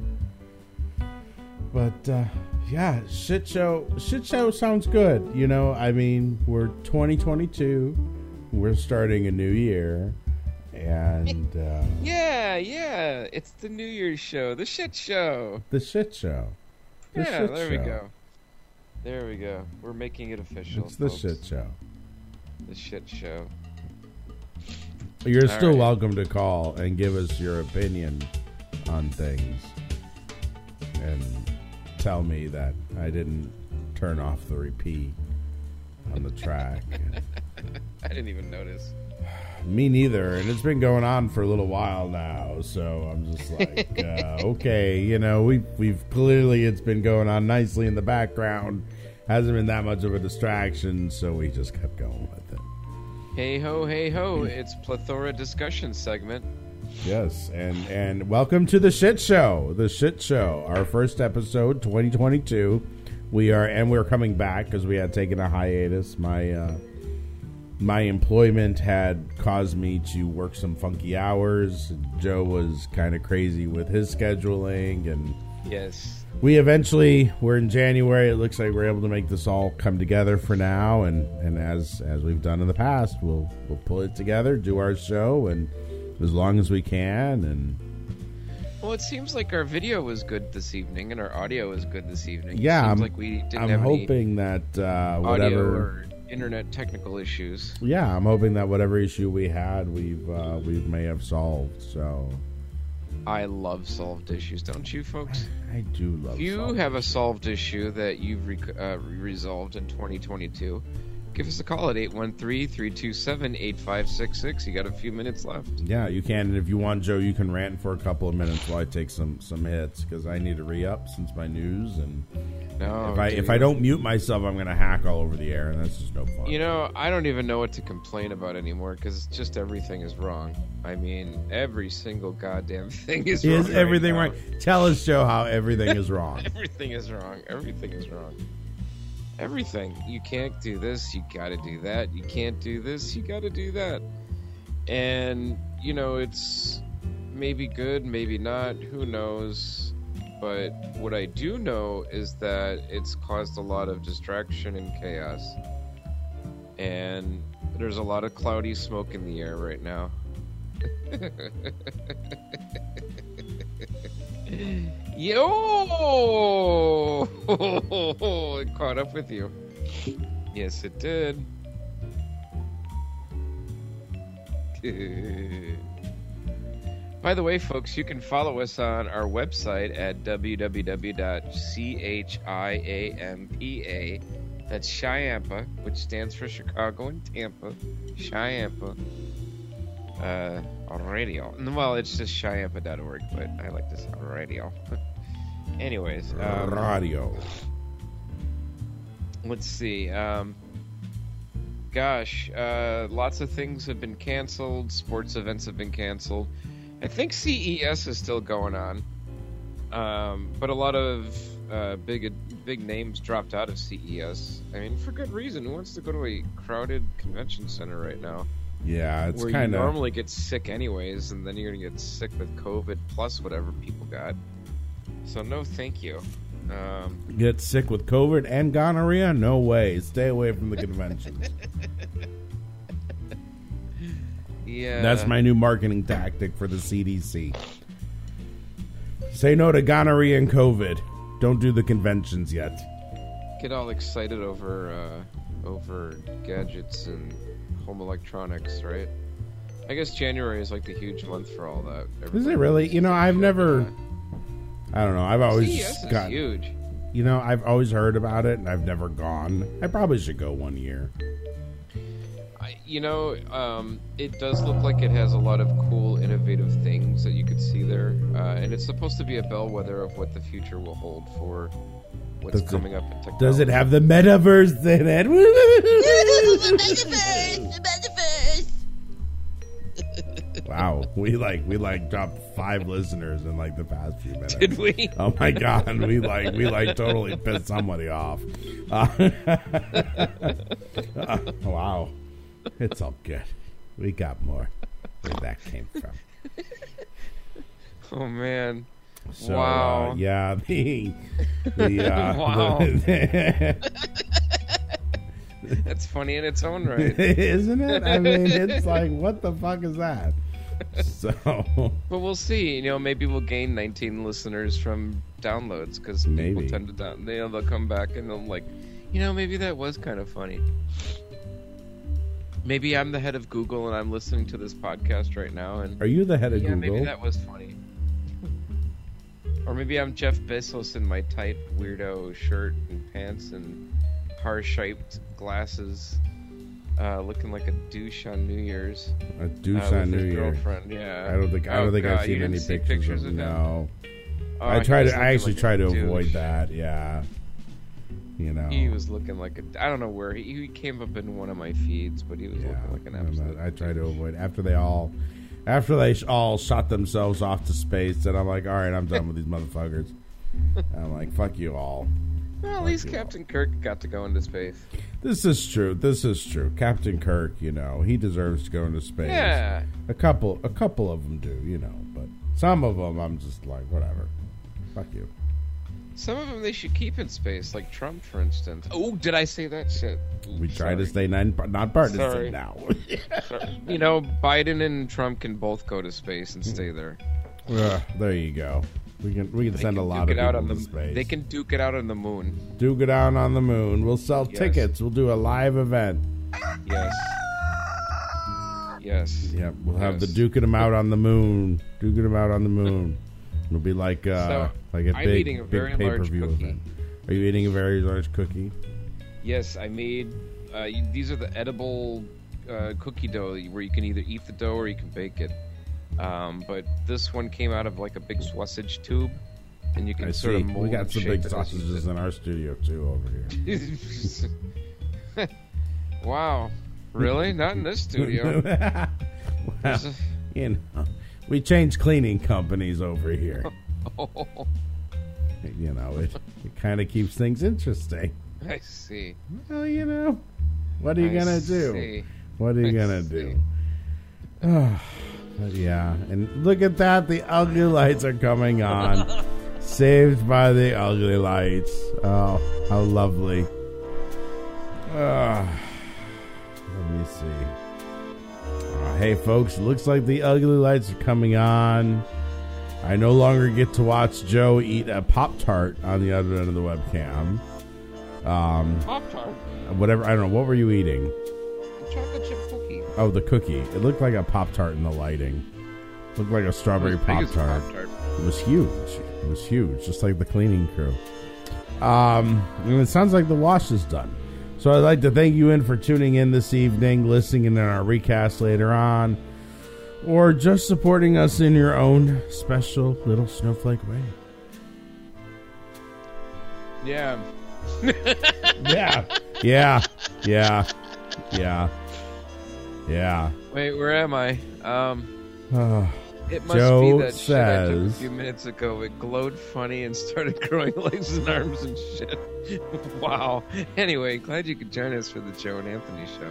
But, yeah, shit show sounds good. We're 2022. We're starting a new year. And, yeah, it's the New Year's show. The shit show. The shit show. There we go. There we go. We're making it official. It's the shit show. The shit show. You're still welcome to call and give us your opinion on things. And tell me that I didn't turn off the repeat on the track. I didn't even notice. Me neither, and it's been going on for a little while now, so I'm just like, okay, we've clearly, it's been going on nicely in the background, hasn't been that much of a distraction, so we just kept going with it. Hey ho, it's Plethora Discussion segment. Yes, and welcome to the shit show, our first episode, 2022. We're coming back because we had taken a hiatus. My employment had caused me to work some funky hours. Joe was kind of crazy with his scheduling, and yes, we're in January. It looks like we're able to make this all come together for now, and as we've done in the past, we'll pull it together, do our show, and as long as we can. And well, it seems like our video was good this evening, and our audio was good this evening. Yeah, I'm hoping that audio or internet technical issues. Yeah, I'm hoping that whatever issue we had, we may have solved. So, I love solved issues, don't you, folks? I do love. If you have a solved issue that you've resolved in 2022, give us a call at 813-327-8566. You got a few minutes left. Yeah, you can. And if you want, Joe, you can rant for a couple of minutes while I take some hits, because I need to re-up since my news. And if I don't mute myself, I'm going to hack all over the air, and that's just no fun. You know, I don't even know what to complain about anymore, because it's just everything is wrong. I mean, every single goddamn thing is wrong. Is everything right? Tell us, Joe, how everything is wrong. Everything is wrong. Everything is wrong. Everything. You can't do this, you gotta do that. You can't do this, you gotta do that. And, you know, it's maybe good, maybe not, who knows. But what I do know is that it's caused a lot of distraction and chaos. And there's a lot of cloudy smoke in the air right now. Yo! It caught up with you. Yes, it did. By the way, folks, you can follow us on our website at www.chiampa. That's Chiampa, which stands for Chicago and Tampa. Chiampa. Radio. Well, it's just chiampa.org, but I like to say radio. Anyways. Radio. Let's see. Lots of things have been canceled. Sports events have been canceled. I think CES is still going on. But a lot of big names dropped out of CES. I mean, for good reason. Who wants to go to a crowded convention center right now? Yeah, it's where kind you of normally get sick anyways, and then you're gonna get sick with COVID plus whatever people got. So no, thank you. Get sick with COVID and gonorrhea? No way. Stay away from the conventions. Yeah, that's my new marketing tactic for the CDC. Say no to gonorrhea and COVID. Don't do the conventions yet. Get all excited over gadgets and home electronics, right? I guess January is like the huge month for all that. Is it really? You know, I've never. I don't know. I've always CES is huge. You know, I've always heard about it, and I've never gone. I probably should go one year. It does look like it has a lot of cool, innovative things that you could see there, and it's supposed to be a bellwether of what the future will hold for what's coming up in technology. Does it have the metaverse in it? The metaverse. Wow, we dropped 5 listeners in like the past few minutes. Did we? Oh my god, we totally pissed somebody off. Wow, it's all good. We got more where that came from. Oh man. So, wow. Yeah, wow. That's funny in its own right. Isn't it? I mean, it's like, what the fuck is that? So, but we'll see. Maybe we'll gain 19 listeners from downloads, because people tend to they'll come back and they'll like, maybe that was kind of funny. Maybe I'm the head of Google and I'm listening to this podcast right now. And are you the head of Google? Maybe that was funny. Or maybe I'm Jeff Bezos in my tight weirdo shirt and pants and heart-shaped glasses, looking like a douche on New Year's. A douche on New Year's. Girlfriend, yeah. I don't think I've seen any pictures of no. Oh, I actually try to avoid that. Yeah. He was looking like I don't know where he came up in one of my feeds, but he was looking like an absolute. I try to avoid after they all shot themselves off to space, and I'm like, all right, I'm done with these motherfuckers. And I'm like, fuck you all. Well, at least Captain Kirk got to go into space. This is true. Captain Kirk, he deserves to go into space. Yeah. A couple of them do, but some of them I'm just like, whatever. Fuck you. Some of them they should keep in space, like Trump, for instance. Oh, did I say that shit? We try to stay not partisan now. Biden and Trump can both go to space and stay there. There you go. We can send a lot of people to space. They can duke it out on the moon. Duke it out on the moon. We'll sell tickets. We'll do a live event. Yes. Yeah, we'll have the duking them out on the moon. It'll be like a big pay-per-view event. Are you eating a very large cookie? Yes, I made These are the edible cookie dough where you can either eat the dough or you can bake it. But this one came out of like a big sausage tube, and you can sort of mold. We got some big shape it as you sausages in our studio too over here. Wow, really? Not in this studio. Well, you know, we changed cleaning companies over here. You know, it kind of keeps things interesting. I see. Well, you know, what are you gonna do? See. What are you gonna do? But yeah, and look at that. The ugly lights are coming on. Saved by the ugly lights. Oh, how lovely. Let me see. Hey, folks, looks like the ugly lights are coming on. I no longer get to watch Joe eat a Pop-Tart on the other end of the webcam. Pop-Tart? Whatever. I don't know. What were you eating? Chocolate chip cookie. Oh, the cookie. It looked like a Pop-Tart in the lighting. It looked like a strawberry Pop-Tart. It was huge. It was huge, just like the cleaning crew. And it sounds like the wash is done. So I'd like to thank you for tuning in this evening, listening in our recast later on, or just supporting us in your own special little snowflake way. Yeah. Yeah. Wait, where am I? It must Joe be that shit I took a says- few minutes ago. It glowed funny and started growing legs and arms and shit. Wow. Anyway, glad you could join us for the Joe and Anthony show.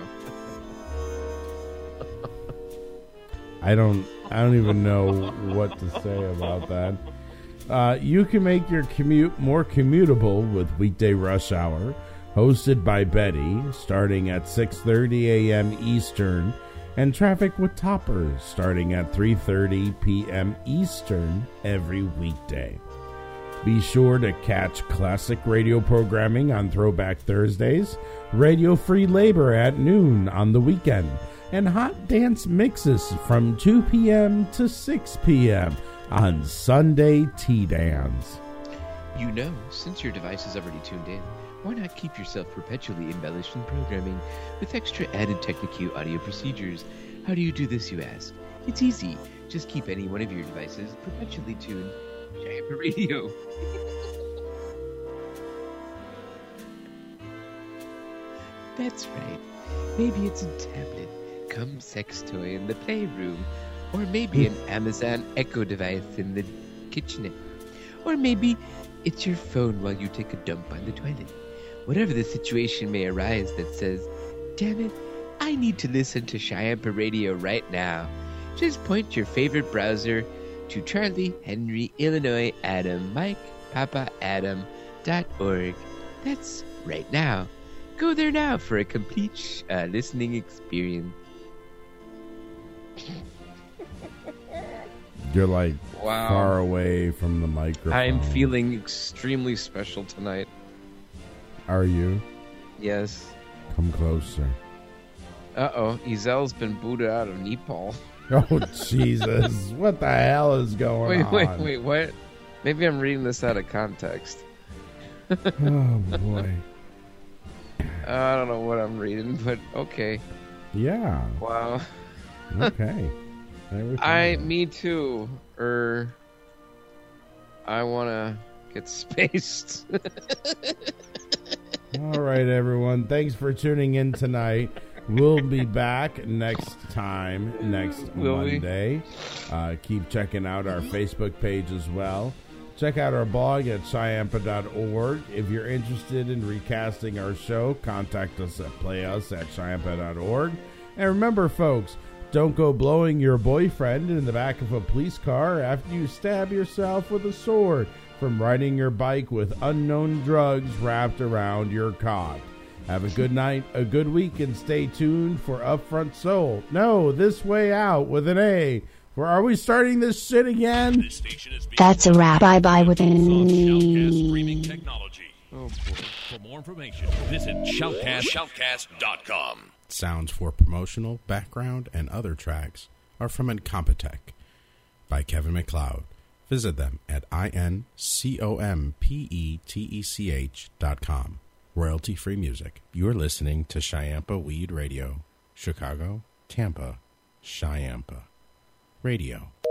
I don't even know what to say about that. You can make your commute more commutable with Weekday Rush Hour, hosted by Betty, starting at 6:30 a.m. Eastern, and Traffic with Toppers, starting at 3:30 p.m. Eastern every weekday. Be sure to catch classic radio programming on Throwback Thursdays, Radio Free Labor at noon on the weekend, and hot dance mixes from 2 p.m. to 6 p.m. on Sunday Tea Dance. You know, since your device is already tuned in, why not keep yourself perpetually embellished in programming with extra added Technique audio procedures? How do you do this, you ask? It's easy. Just keep any one of your devices perpetually tuned to Giant Radio. That's right. Maybe it's a tablet, cum sex toy in the playroom, or maybe an Amazon Echo device in the kitchenette, or maybe it's your phone while you take a dump on the toilet. Whatever the situation may arise that says, damn it, I need to listen to Chiampa Radio right now, just point your favorite browser to Charlie, Henry, Illinois, Adam, Mike, Papa, Adam.org. That's right now. Go there now for a complete listening experience. You're like Wow. far away from the microphone. I'm feeling extremely special tonight. Are you? Yes. Come closer. Uh-oh. Ezel's been booted out of Nepal. Oh, Jesus. What the hell is going on? Wait, what? Maybe I'm reading this out of context. Oh, boy. I don't know what I'm reading, but okay. Yeah. Wow. Okay. There we go. Me too. I want to get spaced. All right, everyone. Thanks for tuning in tonight. We'll be back next Will we? Monday. Keep checking out our Facebook page as well. Check out our blog at Chiampa.org. If you're interested in recasting our show, contact us at playus@Chiampa.org. And remember, folks, don't go blowing your boyfriend in the back of a police car after you stab yourself with a sword from riding your bike with unknown drugs wrapped around your cock. Have a good night, a good week, and stay tuned for Upfront Soul. No, This Way Out with an A. Where are we starting this shit again? That's a wrap. Bye-bye with Streaming technology. Oh, boy. For more information, visit shoutcast.com. Sounds for promotional, background, and other tracks are from Incompetech by Kevin MacLeod. Visit them at incompetech.com. royalty-free music. You're listening to Chiampa Weed Radio, Chicago, Tampa, Chiampa Radio.